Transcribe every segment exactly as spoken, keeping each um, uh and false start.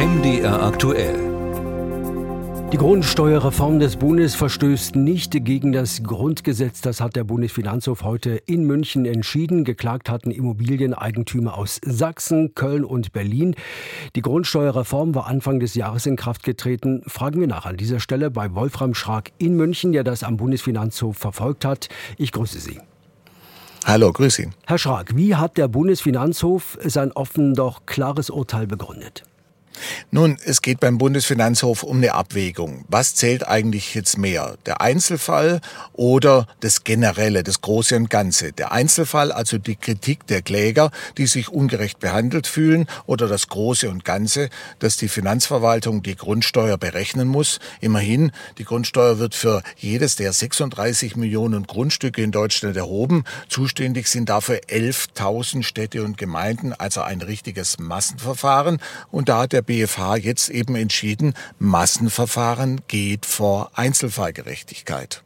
M D R aktuell. Die Grundsteuerreform des Bundes verstößt nicht gegen das Grundgesetz. Das hat der Bundesfinanzhof heute in München entschieden. Geklagt hatten Immobilieneigentümer aus Sachsen, Köln und Berlin. Die Grundsteuerreform war Anfang des Jahres in Kraft getreten. Fragen wir nach an dieser Stelle bei Wolfram Schrag in München, der das am Bundesfinanzhof verfolgt hat. Ich grüße Sie. Hallo, grüß Sie. Herr Schrag, wie hat der Bundesfinanzhof sein offen doch klares Urteil begründet? Nun, es geht beim Bundesfinanzhof um eine Abwägung. Was zählt eigentlich jetzt mehr? Der Einzelfall oder das Generelle, das Große und Ganze? Der Einzelfall, also die Kritik der Kläger, die sich ungerecht behandelt fühlen, oder das Große und Ganze, dass die Finanzverwaltung die Grundsteuer berechnen muss. Immerhin, die Grundsteuer wird für jedes der sechsunddreißig Millionen Grundstücke in Deutschland erhoben. Zuständig sind dafür elftausend Städte und Gemeinden, also ein richtiges Massenverfahren. Und da hat der B F H jetzt eben entschieden, Massenverfahren geht vor Einzelfallgerechtigkeit.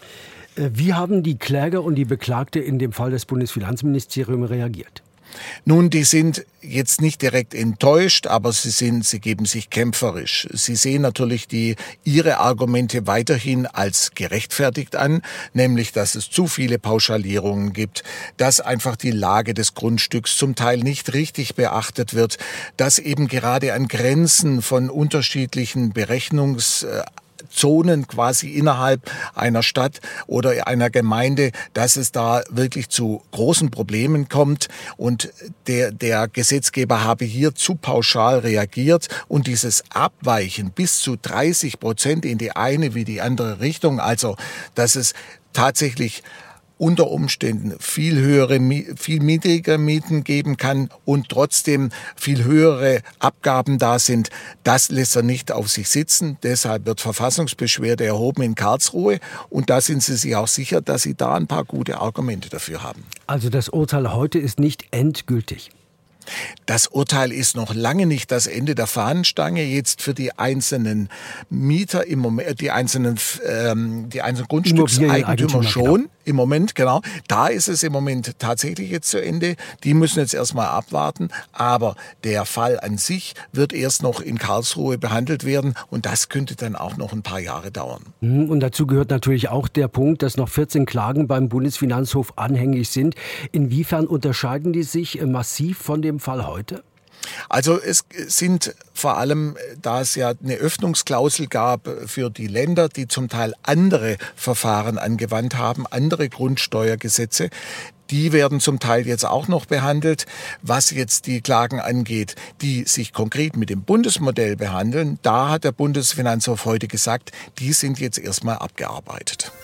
Wie haben die Kläger und die Beklagte in dem Fall des Bundesfinanzministeriums reagiert? Nun, die sind jetzt nicht direkt enttäuscht, aber sie sind, sie geben sich kämpferisch. Sie sehen natürlich die, ihre Argumente weiterhin als gerechtfertigt an, nämlich, dass es zu viele Pauschalierungen gibt, dass einfach die Lage des Grundstücks zum Teil nicht richtig beachtet wird, dass eben gerade an Grenzen von unterschiedlichen Berechnungs Zonen quasi innerhalb einer Stadt oder einer Gemeinde, dass es da wirklich zu großen Problemen kommt und der, der Gesetzgeber habe hier zu pauschal reagiert und dieses Abweichen bis zu dreißig Prozent in die eine wie die andere Richtung, also dass es tatsächlich unter Umständen viel höhere, viel niedrigere Mieten geben kann und trotzdem viel höhere Abgaben da sind, das lässt er nicht auf sich sitzen. Deshalb wird Verfassungsbeschwerde erhoben in Karlsruhe und da sind Sie sich auch sicher, dass Sie da ein paar gute Argumente dafür haben. Also das Urteil heute ist nicht endgültig. Das Urteil ist noch lange nicht das Ende der Fahnenstange. Jetzt für die einzelnen Mieter im Moment, die einzelnen, ähm, die einzelnen Grundstückseigentümer schon. Genau. Im Moment, genau. Da ist es im Moment tatsächlich jetzt zu Ende. Die müssen jetzt erstmal abwarten. Aber der Fall an sich wird erst noch in Karlsruhe behandelt werden. Und das könnte dann auch noch ein paar Jahre dauern. Und dazu gehört natürlich auch der Punkt, dass noch vierzehn Klagen beim Bundesfinanzhof anhängig sind. Inwiefern unterscheiden die sich massiv von dem Fall heute? Also es sind vor allem, da es ja eine Öffnungsklausel gab für die Länder, die zum Teil andere Verfahren angewandt haben, andere Grundsteuergesetze, die werden zum Teil jetzt auch noch behandelt. Was jetzt die Klagen angeht, die sich konkret mit dem Bundesmodell behandeln, da hat der Bundesfinanzhof heute gesagt, die sind jetzt erstmal abgearbeitet.